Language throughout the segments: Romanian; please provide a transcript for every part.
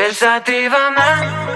E sativa mea.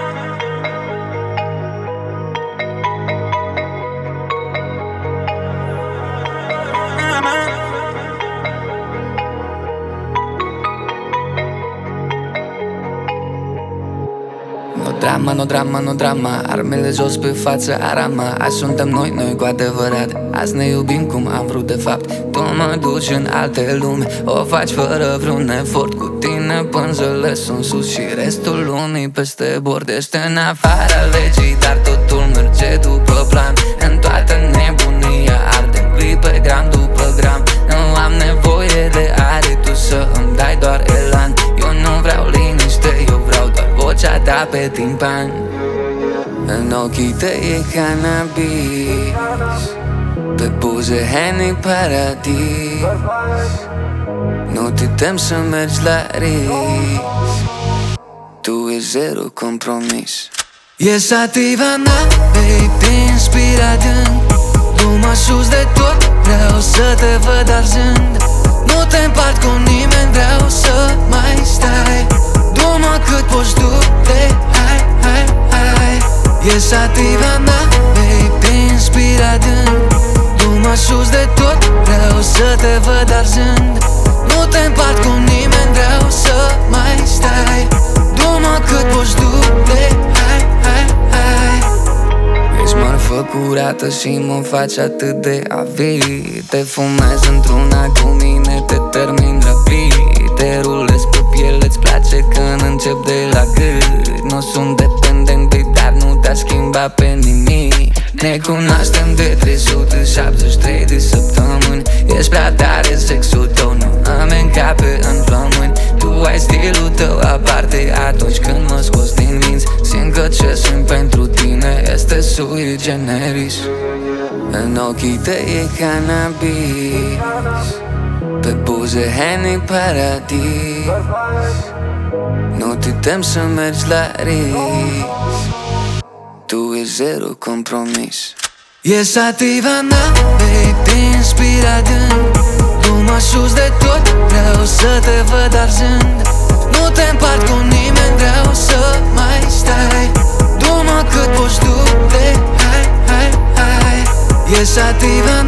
No drama, no drama, armele jos pe față, arama. Azi suntem noi cu adevărat. Azi ne iubim cum am vrut de fapt. Tu mă duci în alte lume, o faci fără vreun efort. Cu tine pânzele sunt sus și restul lumii peste bord. Ești în afara legii, dar totul merge după plan. În toată nebunia ardem clipe gram după gram. Nu am nevoie de aer, tu să îmi dai doar elan. Eu nu vreau liniște, eu vreau doar vocea ta pe timpan. În ochii tăi e cannabis, pe buze Henny Paradis. Nu te tem să mergi la risc, tu e zero compromis. E sativa mea, baby, te inspiră adânc. Du-mă sus de tot, vreau să te văd arzând. Nu te împart cu nimeni, vreau să mai stai. Du-mă cât poți du de hai. E sativa mea, baby, te inspiră adânc. Du-mă sus de tot, vreau să te văd arzând. Nu te împart cu nimeni, vreau să mai stai. Du-mă cât poți du de hai. Ești marfă curată și mă faci atât de avid. Te fumezi într-una cu mine, te termin rapid. Te rulezi pe piele, îți place când încep de la gât. Nu sunt dependent de dar nu te-a schimbat pe nimic. Ne cunoaștem de 373 de săptămâni. Ești prea tare, sexul tău nu îmi încape în flămâni. Tu ai stilul tău aparte atunci când mă scoți din minți. Simt că ce simt pentru tine este sui generis. În ochii tăi e cannabis, pe buze Henny Paradis. Nu te tem să mergi la risc, tu e zero compromis. E sativa mea, baby, te inspiră adânc. Du-mă sus de tot, vreau să te văd arzând. Nu te împart cu nimeni, vreau să mai stai. Du-mă cât poți du de hai. E sativa